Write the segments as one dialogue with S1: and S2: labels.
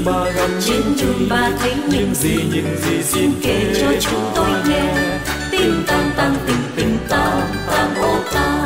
S1: ba gặp
S2: trên đường ba thấy
S1: những gì
S2: xin kể cho chúng tôi nghe. Tim tang tang tình tình tang tang ô tang.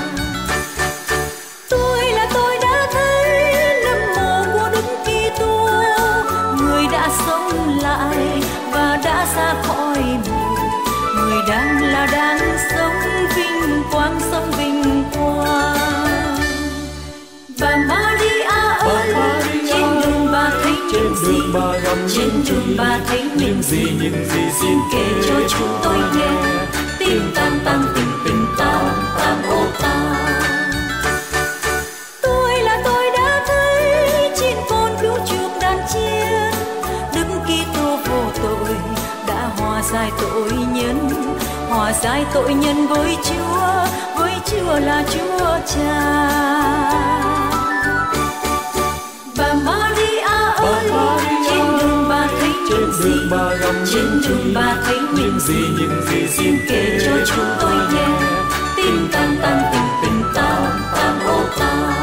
S2: Tôi đã thấy lâm mộ của Đức Kitô, người đã sống lại và đã ra khỏi mù, người đang sống vinh quang sống vinh quang. Bà Maria ơi, trên đường bà thấy những gì, trên đường bà thấy những gì xin kể cho chúng tôi nghe. Tim tang tang tình tình tang tang ô tang. Tôi đã thấy trên con cứu chuộc đàn chiên, Đức Kitô vô tội đã hòa giải tội nhân với Chúa là Chúa Cha. Bà Maria ơi, trên đường bà thấy những gì, trên đường bà thấy những gì xin kể cho chúng tôi nghe. Tim tang tang tình tình tang tang ô tang.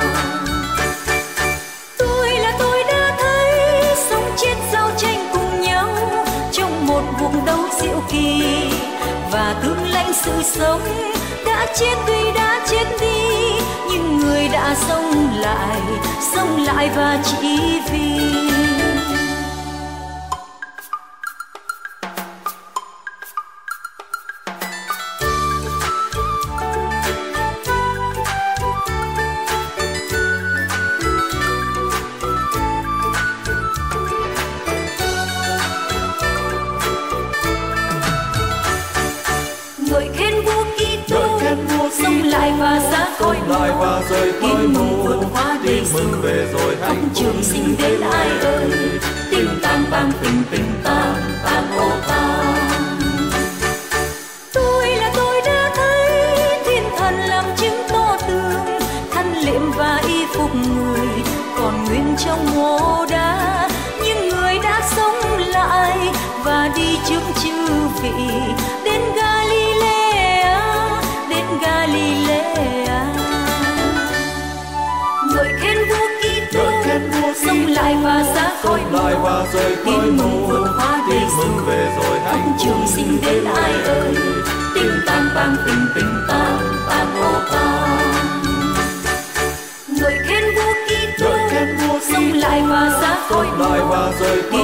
S2: Tôi đã thấy sống chết giao tranh cùng nhau trong một cuộc đấu diệu kỳ, và tướng lãnh sự sống đã chết đi, nhưng người đã sống lại và chỉ vì ngợi khen vua Kitô sống lại và ra khỏi mù, vượt qua đời mừng về rồi hạnh trường sinh đến ai ơi. Tim tang tang tình tình tang tang ô tang. Tôi đã thấy thiên thần làm chứng to tường, khăn liệm và y phục người còn nguyên trong mộ đá, nhưng người đã sống lại và đi trước chư vị đến Galilea. Ngợi khen vua Kitô sống lại và ra khỏi mù, vượt qua đời mừng về rồi hạnh trường sinh đến ai ơi. Tim tang tang tình tình tang tang ô tang. Ngợi khen vua Kitô sống lại và ra khỏi mù,